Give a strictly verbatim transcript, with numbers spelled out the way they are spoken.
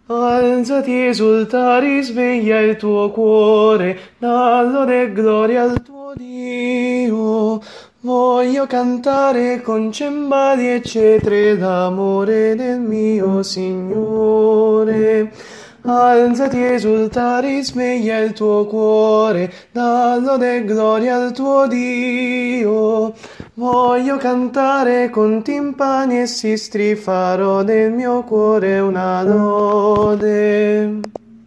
Alzati, esultare, sveglia il tuo cuore, d'allora gloria al tuo Dio. Voglio cantare con cembali e cetre d'amore del mio Signore. Alzati, esultare, sveglia il tuo cuore, d'allora gloria al tuo Dio. Voglio cantare con timpani e sistri, farò del mio cuore una lode.